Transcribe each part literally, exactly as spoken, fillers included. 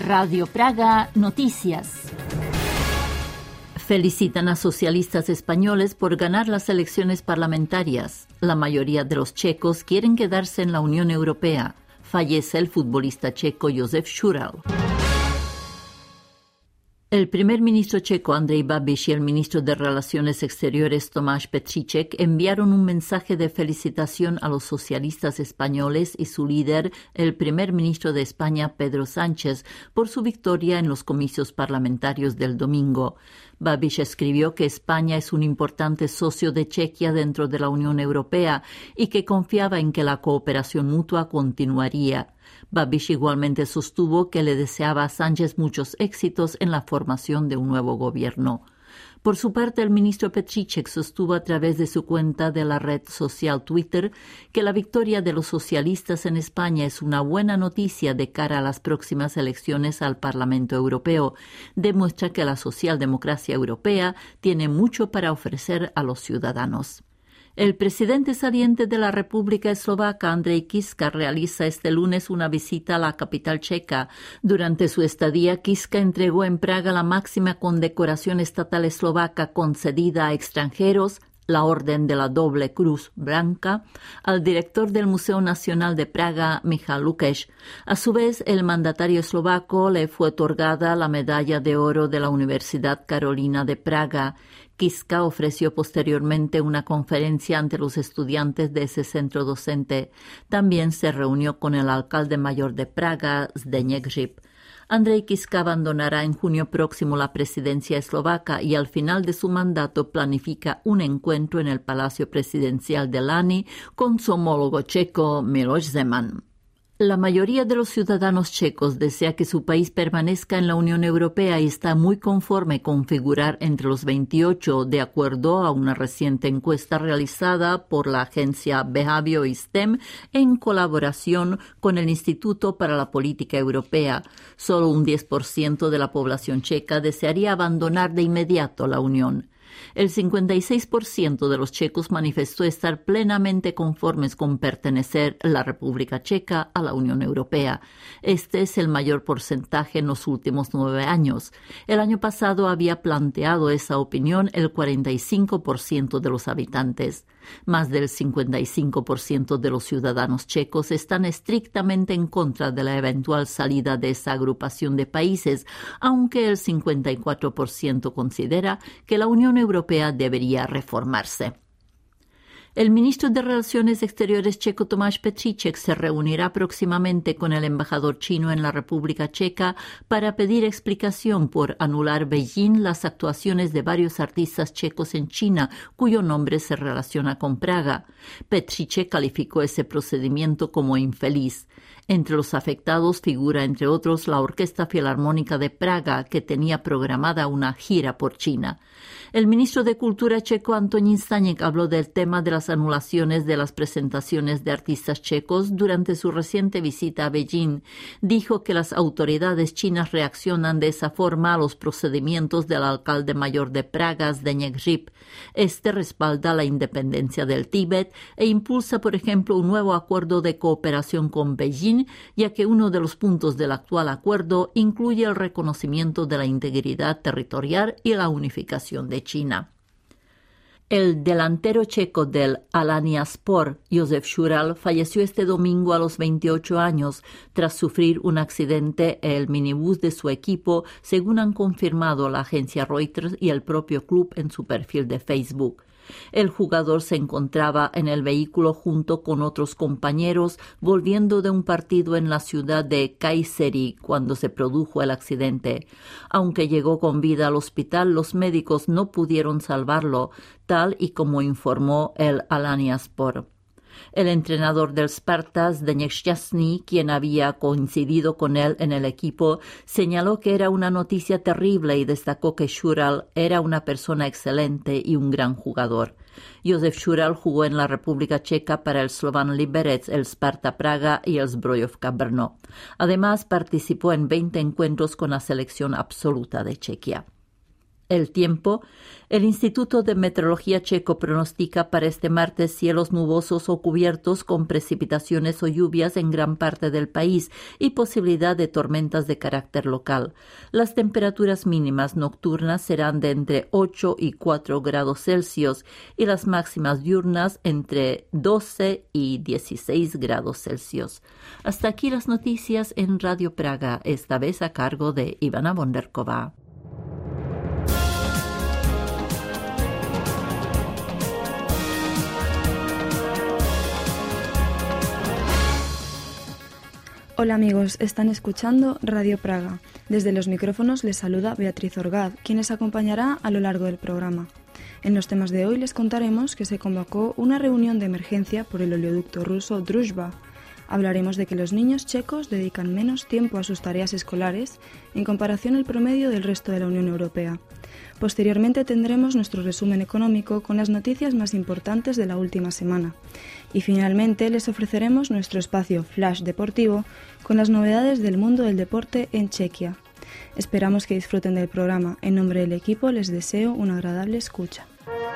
Radio Praga Noticias. Felicitan a socialistas españoles por ganar las elecciones parlamentarias. La mayoría de los checos quieren quedarse en la Unión Europea. Fallece el futbolista checo Josef Šural. El primer ministro checo Andrej Babiš y el ministro de Relaciones Exteriores Tomáš Petříček enviaron un mensaje de felicitación a los socialistas españoles y su líder, el primer ministro de España Pedro Sánchez, por su victoria en los comicios parlamentarios del domingo. Babiš escribió que España es un importante socio de Chequia dentro de la Unión Europea y que confiaba en que la cooperación mutua continuaría. Babiš igualmente sostuvo que le deseaba a Sánchez muchos éxitos en la formación de un nuevo gobierno. Por su parte, el ministro Petříček sostuvo a través de su cuenta de la red social Twitter que la victoria de los socialistas en España es una buena noticia de cara a las próximas elecciones al Parlamento Europeo. Demuestra que la socialdemocracia europea tiene mucho para ofrecer a los ciudadanos. El presidente saliente de la República Eslovaca, Andrej Kiska, realiza este lunes una visita a la capital checa. Durante su estadía, Kiska entregó en Praga la máxima condecoración estatal eslovaca concedida a extranjeros, la Orden de la Doble Cruz Blanca, al director del Museo Nacional de Praga, Michal Lukeš. A su vez, el mandatario eslovaco le fue otorgada la Medalla de Oro de la Universidad Carolina de Praga. Kiska ofreció posteriormente una conferencia ante los estudiantes de ese centro docente. También se reunió con el alcalde mayor de Praga, Zdeněk Hřib. Andrej Kiska abandonará en junio próximo la presidencia eslovaca y al final de su mandato planifica un encuentro en el Palacio Presidencial de Lani con su homólogo checo Miloš Zeman. La mayoría de los ciudadanos checos desea que su país permanezca en la Unión Europea y está muy conforme con figurar entre los veintiocho, de acuerdo a una reciente encuesta realizada por la agencia Behavio y STEM en colaboración con el Instituto para la Política Europea. Solo un diez por ciento de la población checa desearía abandonar de inmediato la Unión. El cincuenta y seis por ciento de los checos manifestó estar plenamente conformes con pertenecer la República Checa a la Unión Europea. Este es el mayor porcentaje en los últimos nueve años. El año pasado había planteado esa opinión el cuarenta y cinco por ciento de los habitantes. Más del cincuenta y cinco por ciento de los ciudadanos checos están estrictamente en contra de la eventual salida de esa agrupación de países, aunque el cincuenta y cuatro por ciento considera que la Unión Europea debería reformarse. El ministro de Relaciones Exteriores checo Tomáš Petříček se reunirá próximamente con el embajador chino en la República Checa para pedir explicación por anular Beijing las actuaciones de varios artistas checos en China, cuyo nombre se relaciona con Praga. Petříček calificó ese procedimiento como infeliz. Entre los afectados figura, entre otros, la Orquesta Filarmónica de Praga, que tenía programada una gira por China. El ministro de Cultura checo Antonín Staněk habló del tema de las anulaciones de las presentaciones de artistas checos durante su reciente visita a Beijing. Dijo que las autoridades chinas reaccionan de esa forma a los procedimientos del alcalde mayor de Praga, Zdeněk Hřib. Este respalda la independencia del Tíbet e impulsa, por ejemplo, un nuevo acuerdo de cooperación con Beijing, ya que uno de los puntos del actual acuerdo incluye el reconocimiento de la integridad territorial y la unificación de China. El delantero checo del Alanyaspor, Josef Šural, falleció este domingo a los veintiocho años tras sufrir un accidente en el minibús de su equipo, según han confirmado la agencia Reuters y el propio club en su perfil de Facebook. El jugador se encontraba en el vehículo junto con otros compañeros volviendo de un partido en la ciudad de Kayseri cuando se produjo el accidente. Aunque llegó con vida al hospital, los médicos no pudieron salvarlo, tal y como informó el Alanyaspor. El entrenador del Sparta, Zdeněk Šťastný, quien había coincidido con él en el equipo, señaló que era una noticia terrible y destacó que Šural era una persona excelente y un gran jugador. Josef Šural jugó en la República Checa para el Slovan Liberec, el Sparta Praga y el Zbrojovka Brno. Además, participó en veinte encuentros con la selección absoluta de Chequia. El tiempo. El Instituto de Meteorología checo pronostica para este martes cielos nubosos o cubiertos con precipitaciones o lluvias en gran parte del país y posibilidad de tormentas de carácter local. Las temperaturas mínimas nocturnas serán de entre ocho y cuatro grados Celsius y las máximas diurnas entre doce y dieciséis grados Celsius. Hasta aquí las noticias en Radio Praga, esta vez a cargo de Ivana Bonderkova. Hola amigos, están escuchando Radio Praga. Desde los micrófonos les saluda Beatriz Orgaz, quien les acompañará a lo largo del programa. En los temas de hoy les contaremos que se convocó una reunión de emergencia por el oleoducto ruso Druzhba. Hablaremos de que los niños checos dedican menos tiempo a sus tareas escolares en comparación al promedio del resto de la Unión Europea. Posteriormente tendremos nuestro resumen económico con las noticias más importantes de la última semana. Y finalmente les ofreceremos nuestro espacio Flash Deportivo con las novedades del mundo del deporte en Chequia. Esperamos que disfruten del programa. En nombre del equipo les deseo una agradable escucha.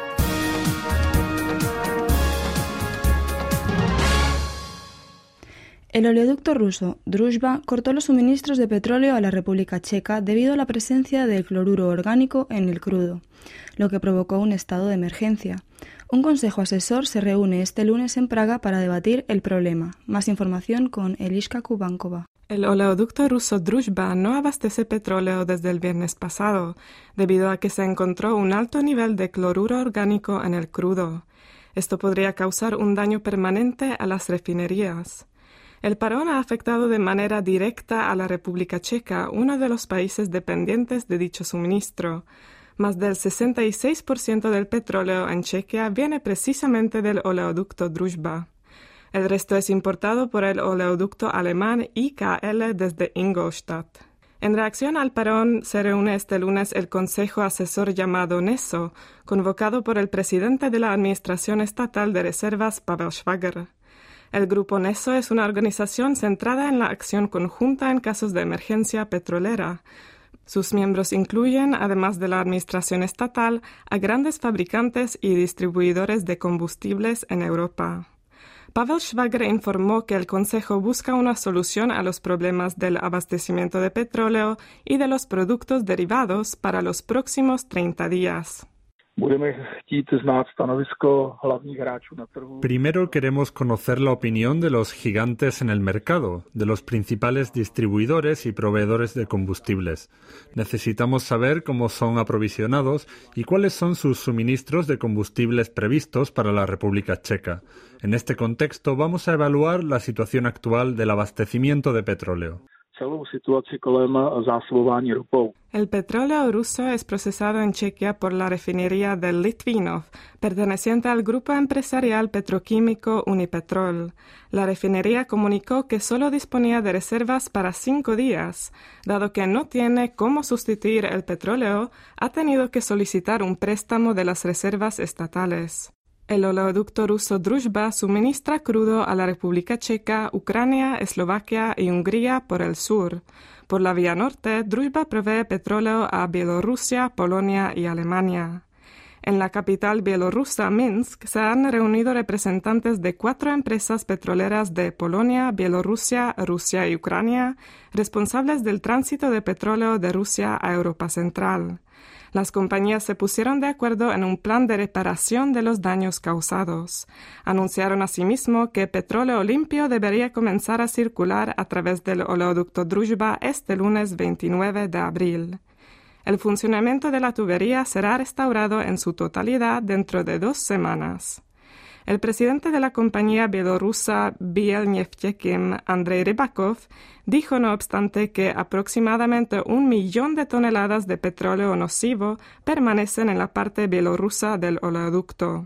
El oleoducto ruso Druzhba cortó los suministros de petróleo a la República Checa debido a la presencia del cloruro orgánico en el crudo, lo que provocó un estado de emergencia. Un consejo asesor se reúne este lunes en Praga para debatir el problema. Más información con Eliška Kubankova. El oleoducto ruso Druzhba no abastece petróleo desde el viernes pasado, debido a que se encontró un alto nivel de cloruro orgánico en el crudo. Esto podría causar un daño permanente a las refinerías. El parón ha afectado de manera directa a la República Checa, uno de los países dependientes de dicho suministro. Más del sesenta y seis por ciento del petróleo en Chequia viene precisamente del oleoducto Druzhba. El resto es importado por el oleoducto alemán I K L desde Ingolstadt. En reacción al parón, se reúne este lunes el Consejo Asesor llamado NESO, convocado por el presidente de la Administración Estatal de Reservas, Pavel Švagr. El Grupo NESO es una organización centrada en la acción conjunta en casos de emergencia petrolera. Sus miembros incluyen, además de la administración estatal, a grandes fabricantes y distribuidores de combustibles en Europa. Pavel Švagr informó que el Consejo busca una solución a los problemas del abastecimiento de petróleo y de los productos derivados para los próximos treinta días. Primero queremos conocer la opinión de los gigantes en el mercado, de los principales distribuidores y proveedores de combustibles. Necesitamos saber cómo son aprovisionados y cuáles son sus suministros de combustibles previstos para la República Checa. En este contexto vamos a evaluar la situación actual del abastecimiento de petróleo. El petróleo ruso es procesado en Chequia por la refinería de Litvinov, perteneciente al grupo empresarial petroquímico Unipetrol. La refinería comunicó que solo disponía de reservas para cinco días. Dado que no tiene cómo sustituir el petróleo, ha tenido que solicitar un préstamo de las reservas estatales. El oleoducto ruso Druzhba suministra crudo a la República Checa, Ucrania, Eslovaquia y Hungría por el sur. Por la vía norte, Druzhba provee petróleo a Bielorrusia, Polonia y Alemania. En la capital bielorrusa, Minsk, se han reunido representantes de cuatro empresas petroleras de Polonia, Bielorrusia, Rusia y Ucrania, responsables del tránsito de petróleo de Rusia a Europa Central. Las compañías se pusieron de acuerdo en un plan de reparación de los daños causados. Anunciaron asimismo que petróleo limpio debería comenzar a circular a través del oleoducto Druzhba este lunes veintinueve de abril. El funcionamiento de la tubería será restaurado en su totalidad dentro de dos semanas. El presidente de la compañía bielorrusa Bielneftekim, Andrei Rybakov, dijo no obstante que aproximadamente un millón de toneladas de petróleo nocivo permanecen en la parte bielorrusa del oleoducto.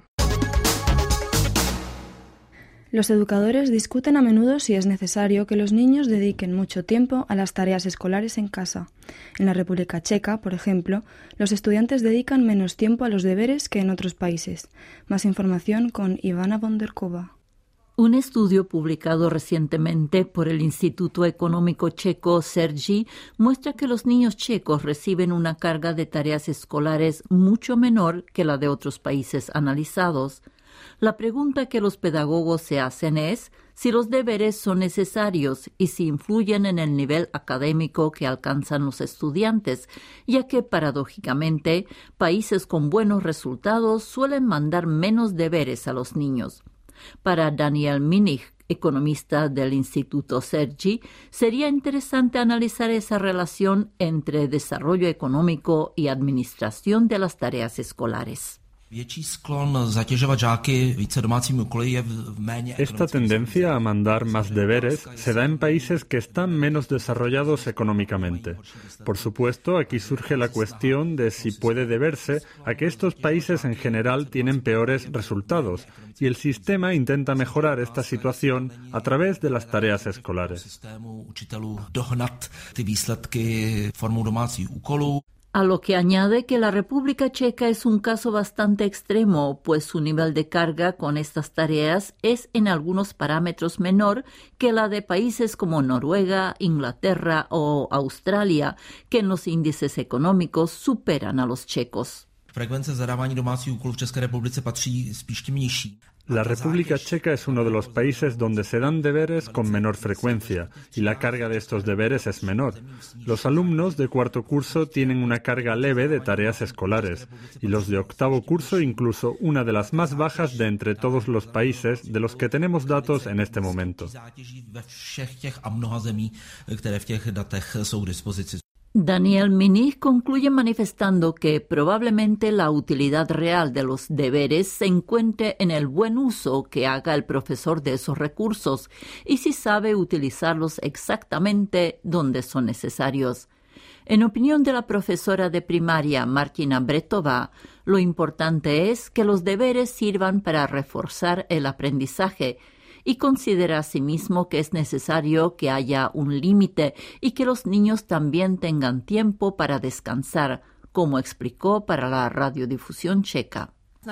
Los educadores discuten a menudo si es necesario que los niños dediquen mucho tiempo a las tareas escolares en casa. En la República Checa, por ejemplo, los estudiantes dedican menos tiempo a los deberes que en otros países. Más información con Ivana Bonderkova. Un estudio publicado recientemente por el Instituto Económico Checo Sergi muestra que los niños checos reciben una carga de tareas escolares mucho menor que la de otros países analizados. La pregunta que los pedagogos se hacen es si los deberes son necesarios y si influyen en el nivel académico que alcanzan los estudiantes, ya que, paradójicamente, países con buenos resultados suelen mandar menos deberes a los niños. Para Daniel Minich, economista del Instituto Sergi, sería interesante analizar esa relación entre desarrollo económico y administración de las tareas escolares. Esta tendencia a mandar más deberes se da en países que están menos desarrollados económicamente. Por supuesto, aquí surge la cuestión de si puede deberse a que estos países en general tienen peores resultados y el sistema intenta mejorar esta situación a través de las tareas escolares. A lo que añade que la República Checa es un caso bastante extremo, pues su nivel de carga con estas tareas es en algunos parámetros menor que la de países como Noruega, Inglaterra o Australia, que en los índices económicos superan a los checos. La República Checa es uno de los países donde se dan deberes con menor frecuencia y la carga de estos deberes es menor. Los alumnos de cuarto curso tienen una carga leve de tareas escolares y los de octavo curso incluso una de las más bajas de entre todos los países de los que tenemos datos en este momento. Daniel Minich concluye manifestando que probablemente la utilidad real de los deberes se encuentre en el buen uso que haga el profesor de esos recursos y si sabe utilizarlos exactamente donde son necesarios. En opinión de la profesora de primaria Martina Bretova, lo importante es que los deberes sirvan para reforzar el aprendizaje y considera asimismo que es necesario que haya un límite y que los niños también tengan tiempo para descansar, como explicó para la radiodifusión checa.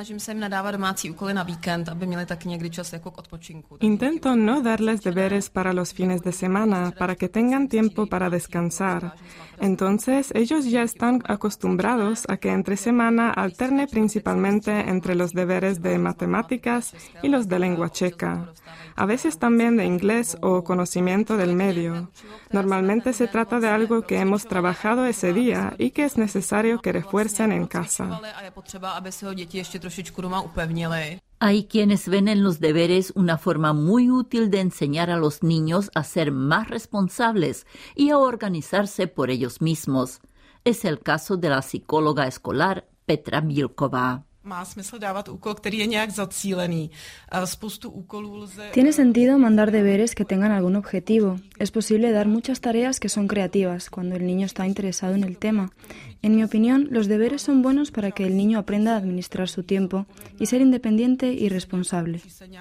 Intento no darles deberes para los fines de semana, para que tengan tiempo para descansar. Entonces, ellos ya están acostumbrados a que entre semana alterne principalmente entre los deberes de matemáticas y los de lengua checa. A veces también de inglés o conocimiento del medio. Normalmente se trata de algo que hemos trabajado ese día y que es necesario que refuercen en casa. Hay quienes ven en los deberes una forma muy útil de enseñar a los niños a ser más responsables y a organizarse por ellos mismos. Es el caso de la psicóloga escolar Petra Bílková. Tiene sentido mandar deberes que tengan algún objetivo. Es posible dar muchas tareas que son creativas cuando el niño está interesado en el tema. En mi opinión, los deberes son buenos para que el niño aprenda a administrar su tiempo y ser independiente y responsable.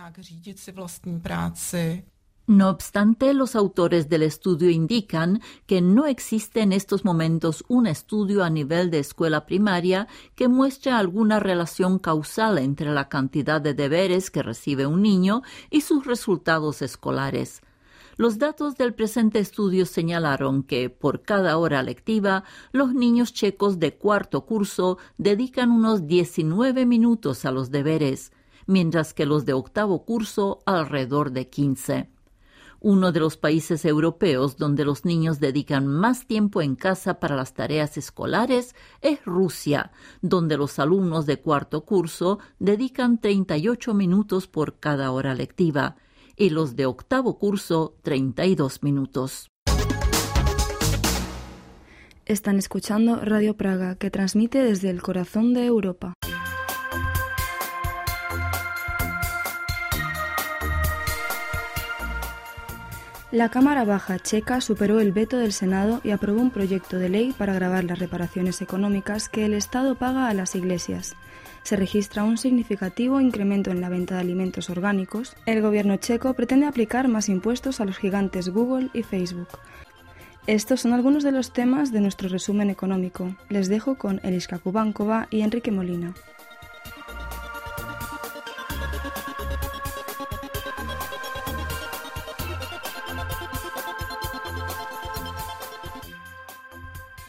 No obstante, los autores del estudio indican que no existe en estos momentos un estudio a nivel de escuela primaria que muestre alguna relación causal entre la cantidad de deberes que recibe un niño y sus resultados escolares. Los datos del presente estudio señalaron que, por cada hora lectiva, los niños checos de cuarto curso dedican unos diecinueve minutos a los deberes, mientras que los de octavo curso alrededor de quince. Uno de los países europeos donde los niños dedican más tiempo en casa para las tareas escolares es Rusia, donde los alumnos de cuarto curso dedican treinta y ocho minutos por cada hora lectiva y los de octavo curso treinta y dos minutos. Están escuchando Radio Praga, que transmite desde el corazón de Europa. La Cámara Baja checa superó el veto del Senado y aprobó un proyecto de ley para gravar las reparaciones económicas que el Estado paga a las iglesias. Se registra un significativo incremento en la venta de alimentos orgánicos. El gobierno checo pretende aplicar más impuestos a los gigantes Google y Facebook. Estos son algunos de los temas de nuestro resumen económico. Les dejo con Eliska Kubankova y Enrique Molina.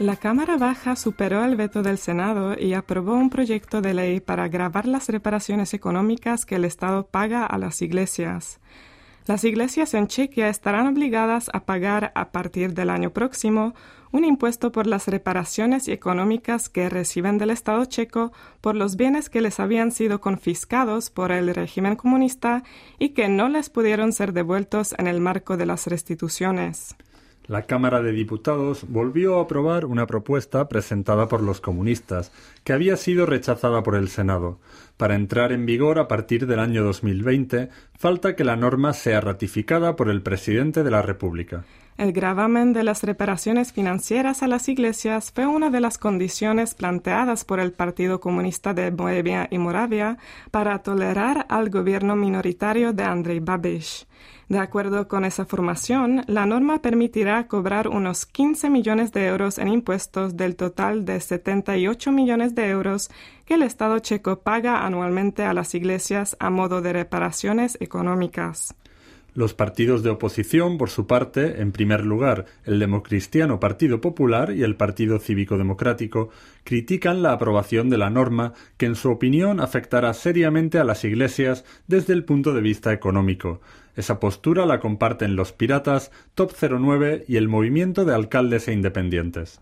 La Cámara Baja superó el veto del Senado y aprobó un proyecto de ley para agravar las reparaciones económicas que el Estado paga a las iglesias. Las iglesias en Chequia estarán obligadas a pagar a partir del año próximo un impuesto por las reparaciones económicas que reciben del Estado checo por los bienes que les habían sido confiscados por el régimen comunista y que no les pudieron ser devueltos en el marco de las restituciones. La Cámara de Diputados volvió a aprobar una propuesta presentada por los comunistas, que había sido rechazada por el Senado. Para entrar en vigor a partir del año dos mil veinte, falta que la norma sea ratificada por el presidente de la República. El gravamen de las reparaciones financieras a las iglesias fue una de las condiciones planteadas por el Partido Comunista de Bohemia y Moravia para tolerar al gobierno minoritario de Andrej Babiš. De acuerdo con esa formación, la norma permitirá cobrar unos quince millones de euros en impuestos del total de setenta y ocho millones de euros que el Estado checo paga anualmente a las iglesias a modo de reparaciones económicas. Los partidos de oposición, por su parte, en primer lugar, el Democristiano Partido Popular y el Partido Cívico Democrático, critican la aprobación de la norma que, en su opinión, afectará seriamente a las iglesias desde el punto de vista económico. Esa postura la comparten los Piratas, Top cero nueve y el Movimiento de Alcaldes e Independientes.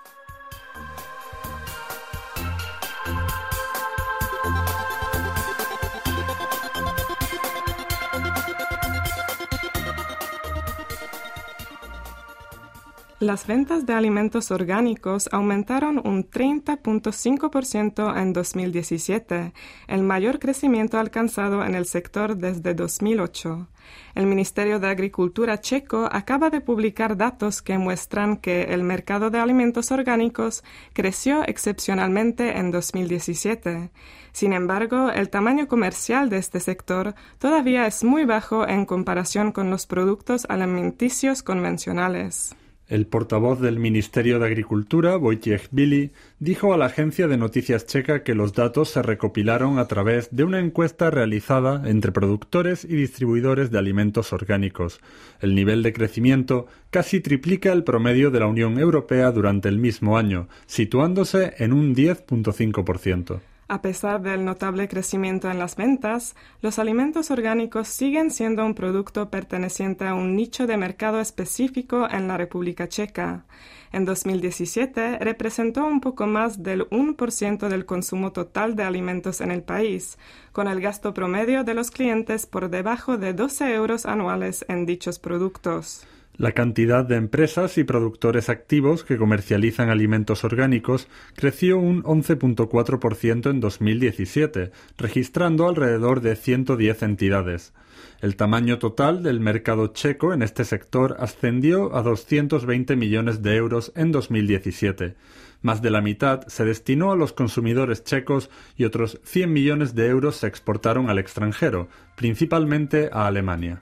Las ventas de alimentos orgánicos aumentaron un treinta punto cinco por ciento en dos mil diecisiete, el mayor crecimiento alcanzado en el sector desde dos mil ocho. El Ministerio de Agricultura checo acaba de publicar datos que muestran que el mercado de alimentos orgánicos creció excepcionalmente en dos mil diecisiete. Sin embargo, el tamaño comercial de este sector todavía es muy bajo en comparación con los productos alimenticios convencionales. El portavoz del Ministerio de Agricultura, Wojciech Bili, dijo a la agencia de noticias checa que los datos se recopilaron a través de una encuesta realizada entre productores y distribuidores de alimentos orgánicos. El nivel de crecimiento casi triplica el promedio de la Unión Europea durante el mismo año, situándose en un diez punto cinco por ciento. A pesar del notable crecimiento en las ventas, los alimentos orgánicos siguen siendo un producto perteneciente a un nicho de mercado específico en la República Checa. En dos mil diecisiete representó un poco más del uno por ciento del consumo total de alimentos en el país, con el gasto promedio de los clientes por debajo de doce euros anuales en dichos productos. La cantidad de empresas y productores activos que comercializan alimentos orgánicos creció un once punto cuatro por ciento en dos mil diecisiete, registrando alrededor de ciento diez entidades. El tamaño total del mercado checo en este sector ascendió a doscientos veinte millones de euros en dos mil diecisiete. Más de la mitad se destinó a los consumidores checos y otros cien millones de euros se exportaron al extranjero, principalmente a Alemania.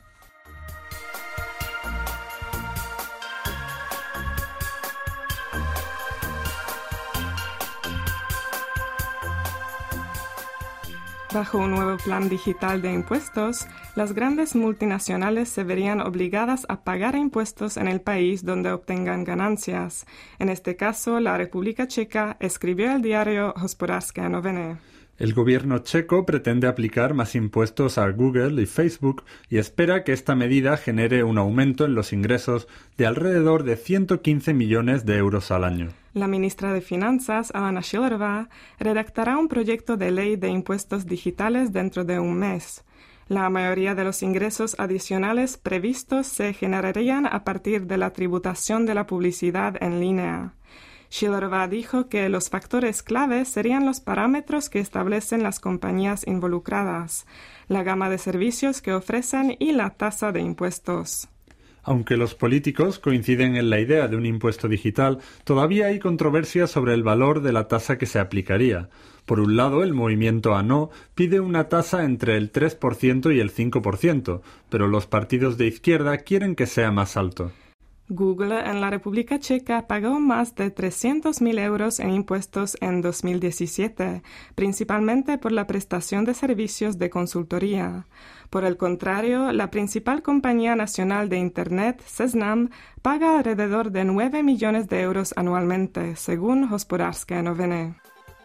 Bajo un nuevo plan digital de impuestos, las grandes multinacionales se verían obligadas a pagar impuestos en el país donde obtengan ganancias. En este caso, la República Checa, escribió el diario Hospodářské noviny. El gobierno checo pretende aplicar más impuestos a Google y Facebook y espera que esta medida genere un aumento en los ingresos de alrededor de ciento quince millones de euros al año. La ministra de Finanzas, Alena Schillerová, redactará un proyecto de ley de impuestos digitales dentro de un mes. La mayoría de los ingresos adicionales previstos se generarían a partir de la tributación de la publicidad en línea. Schillerová dijo que los factores clave serían los parámetros que establecen las compañías involucradas, la gama de servicios que ofrecen y la tasa de impuestos. Aunque los políticos coinciden en la idea de un impuesto digital, todavía hay controversia sobre el valor de la tasa que se aplicaría. Por un lado, el movimiento ANO pide una tasa entre el tres por ciento y el cinco por ciento, pero los partidos de izquierda quieren que sea más alto. Google en la República Checa pagó más de trescientos mil euros en impuestos en dos mil diecisiete, principalmente por la prestación de servicios de consultoría. Por el contrario, la principal compañía nacional de Internet, Seznam, paga alrededor de nueve millones de euros anualmente, según Hospodářské noviny.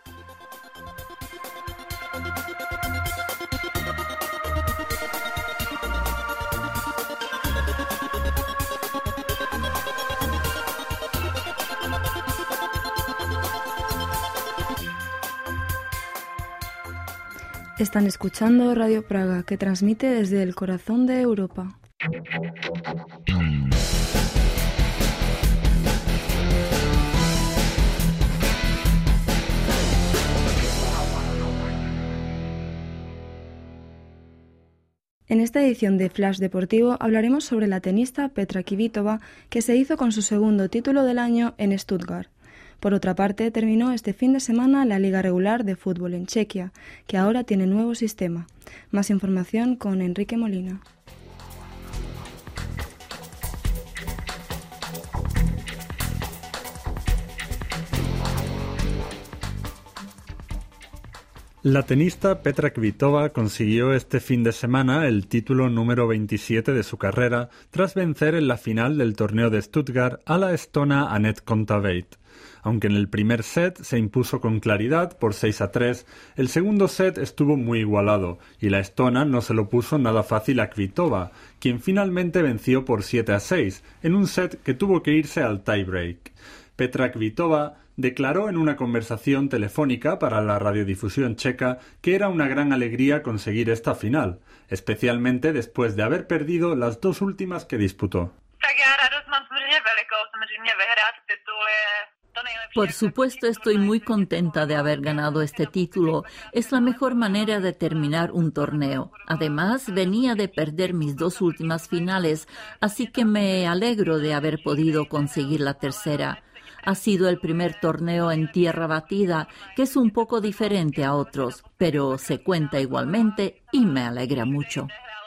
Están escuchando Radio Praga, que transmite desde el corazón de Europa. En esta edición de Flash Deportivo hablaremos sobre la tenista Petra Kvitova, que se hizo con su segundo título del año en Stuttgart. Por otra parte, terminó este fin de semana la Liga Regular de Fútbol en Chequia, que ahora tiene nuevo sistema. Más información con Enrique Molina. La tenista Petra Kvitova consiguió este fin de semana el título número veintisiete de su carrera tras vencer en la final del torneo de Stuttgart a la estona Anett Kontaveit. Aunque en el primer set se impuso con claridad por seis a tres, el segundo set estuvo muy igualado y la estona no se lo puso nada fácil a Kvitova, quien finalmente venció por siete a seis en un set que tuvo que irse al tiebreak. Petra Kvitova declaró en una conversación telefónica para la radiodifusión checa que era una gran alegría conseguir esta final, especialmente después de haber perdido las dos últimas que disputó. Por supuesto, estoy muy contenta de haber ganado este título. Es la mejor manera de terminar un torneo. Además, venía de perder mis dos últimas finales, así que me alegro de haber podido conseguir la tercera. Ha sido el primer torneo en tierra batida, que es un poco diferente a otros, pero se cuenta igualmente y me alegra mucho.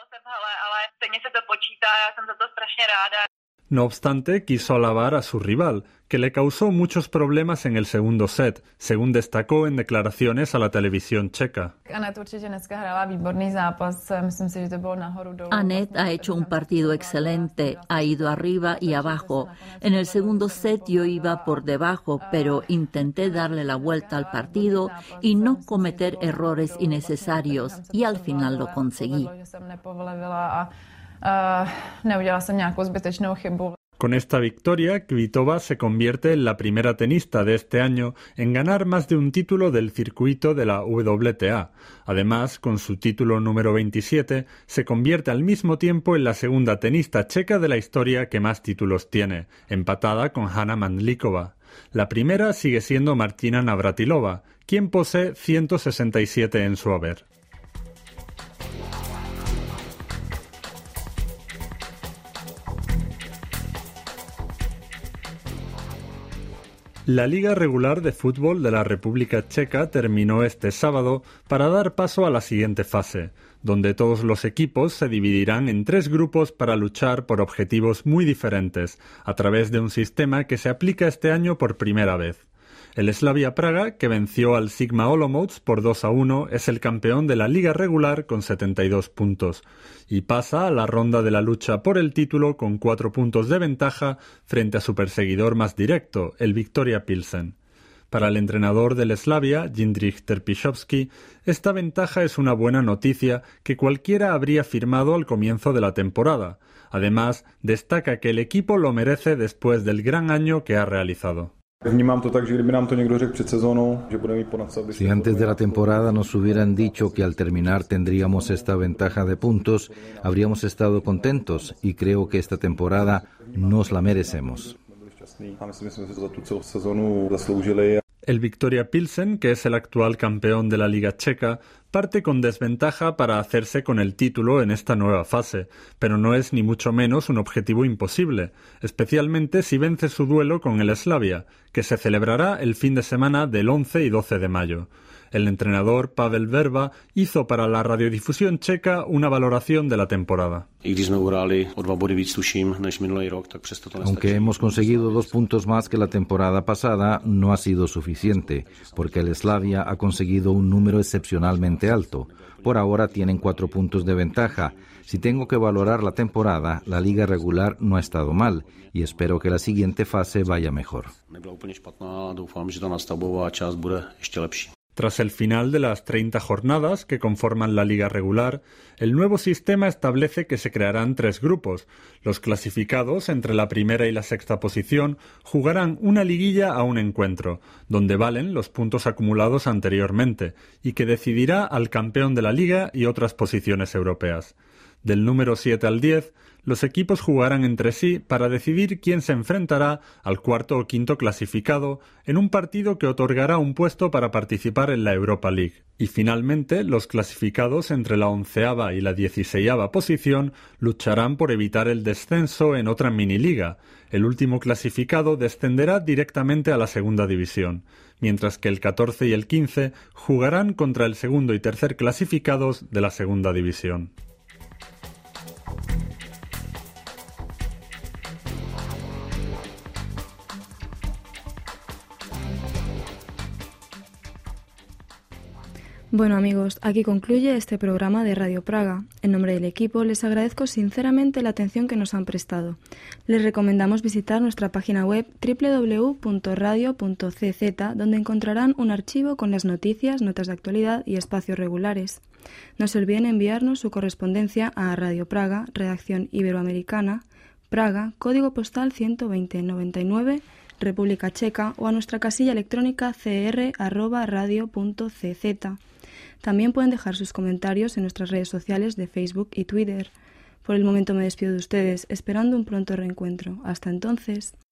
No obstante, quiso alabar a su rival, que le causó muchos problemas en el segundo set, según destacó en declaraciones a la televisión checa. Anett ha hecho un partido excelente, ha ido arriba y abajo. En el segundo set yo iba por debajo, pero intenté darle la vuelta al partido y no cometer errores innecesarios, y al final lo conseguí. Con esta victoria, Kvitova se convierte en la primera tenista de este año en ganar más de un título del circuito de la W T A. Además, con su título número veintisiete, se convierte al mismo tiempo en la segunda tenista checa de la historia que más títulos tiene, empatada con Hana Mandlikova. La primera sigue siendo Martina Navratilova, quien posee ciento sesenta y siete en su haber. La Liga Regular de Fútbol de la República Checa terminó este sábado para dar paso a la siguiente fase, donde todos los equipos se dividirán en tres grupos para luchar por objetivos muy diferentes, a través de un sistema que se aplica este año por primera vez. El Slavia Praga, que venció al Sigma Olomouc por dos a uno, es el campeón de la Liga Regular con setenta y dos puntos y pasa a la ronda de la lucha por el título con cuatro puntos de ventaja frente a su perseguidor más directo, el Viktoria Pilsen. Para el entrenador del Slavia, Jindřich Trpišovský, esta ventaja es una buena noticia que cualquiera habría firmado al comienzo de la temporada. Además, destaca que el equipo lo merece después del gran año que ha realizado. Si antes de la temporada nos hubieran dicho que al terminar tendríamos esta ventaja de puntos, habríamos estado contentos y creo que esta temporada nos la merecemos. El Viktoria Pilsen, que es el actual campeón de la Liga Checa, parte con desventaja para hacerse con el título en esta nueva fase, pero no es ni mucho menos un objetivo imposible, especialmente si vence su duelo con el Slavia, que se celebrará el fin de semana del once y doce de mayo. El entrenador Pavel Verba hizo para la radiodifusión checa una valoración de la temporada. Aunque hemos conseguido dos puntos más que la temporada pasada, no ha sido suficiente, porque el Slavia ha conseguido un número excepcionalmente alto. Por ahora tienen cuatro puntos de ventaja. Si tengo que valorar la temporada, la liga regular no ha estado mal y espero que la siguiente fase vaya mejor. Tras el final de las treinta jornadas que conforman la liga regular, el nuevo sistema establece que se crearán tres grupos. Los clasificados entre la primera y la sexta posición jugarán una liguilla a un encuentro, donde valen los puntos acumulados anteriormente, y que decidirá al campeón de la liga y otras posiciones europeas. Del número siete al diez, los equipos jugarán entre sí para decidir quién se enfrentará al cuarto o quinto clasificado en un partido que otorgará un puesto para participar en la Europa League. Y finalmente, los clasificados entre la onceava y la dieciseisava posición lucharán por evitar el descenso en otra miniliga. El último clasificado descenderá directamente a la segunda división, mientras que el catorce y el quince jugarán contra el segundo y tercer clasificados de la segunda división. Bueno amigos, aquí concluye este programa de Radio Praga. En nombre del equipo les agradezco sinceramente la atención que nos han prestado. Les recomendamos visitar nuestra página web doble u doble u doble u punto radio punto c z, donde encontrarán un archivo con las noticias, notas de actualidad y espacios regulares. No se olviden enviarnos su correspondencia a Radio Praga, redacción iberoamericana, Praga, código postal ciento veinte noventa y nueve, República Checa, o a nuestra casilla electrónica c r arroba radio punto c z. También pueden dejar sus comentarios en nuestras redes sociales de Facebook y Twitter. Por el momento me despido de ustedes, esperando un pronto reencuentro. Hasta entonces.